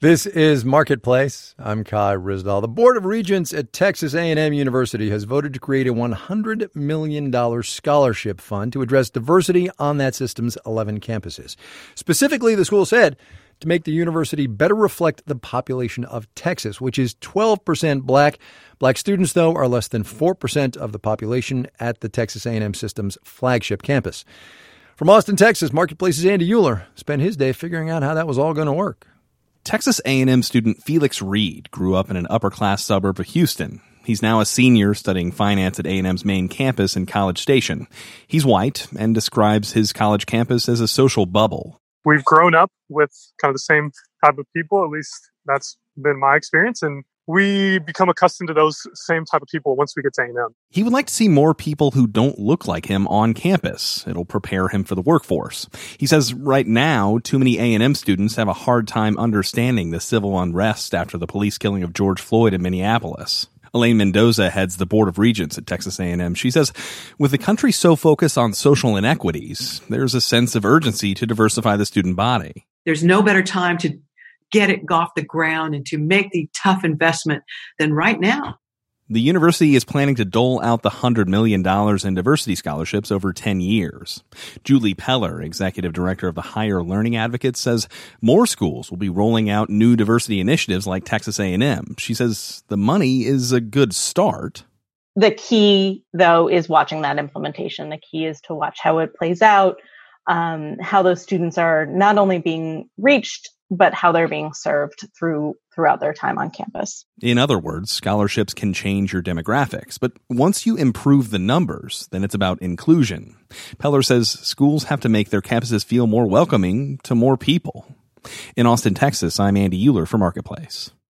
This is Marketplace. I'm Kai Ryssdal. The Board of Regents at Texas A&M University has voted to create a $100 million scholarship fund to address diversity on that system's 11 campuses. Specifically, the school said to make the university better reflect the population of Texas, which is 12% black. Black students, though, are less than 4% of the population at the Texas A&M system's flagship campus. From Austin, Texas, Marketplace's Andy Euler spent his day figuring out how that was all going to work. Texas A&M student Felix Reed grew up in an upper-class suburb of Houston. He's now a senior studying finance at A&M's main campus in College Station. He's white and describes his college campus as a social bubble. We've grown up with kind of the same type of people, at least that's been my experience, and we become accustomed to those same type of people once we get to A&M. He would like to see more people who don't look like him on campus. It'll prepare him for the workforce. He says right now, too many A&M students have a hard time understanding the civil unrest after the police killing of George Floyd in Minneapolis. Elaine Mendoza heads the Board of Regents at Texas A&M. She says, with the country so focused on social inequities, there's a sense of urgency to diversify the student body. There's no better time to get it off the ground and to make the tough investment than right now. The university is planning to dole out the $100 million in diversity scholarships over 10 years. Julie Peller, executive director of the Higher Learning Advocates, says more schools will be rolling out new diversity initiatives like Texas A&M. She says the money is a good start. The key, though, is watching that implementation. The key is to watch how it plays out, how those students are not only being reached, but how they're being served throughout their time on campus. In other words, scholarships can change your demographics, but once you improve the numbers, then it's about inclusion. Peller says schools have to make their campuses feel more welcoming to more people. In Austin, Texas, I'm Andy Euler for Marketplace.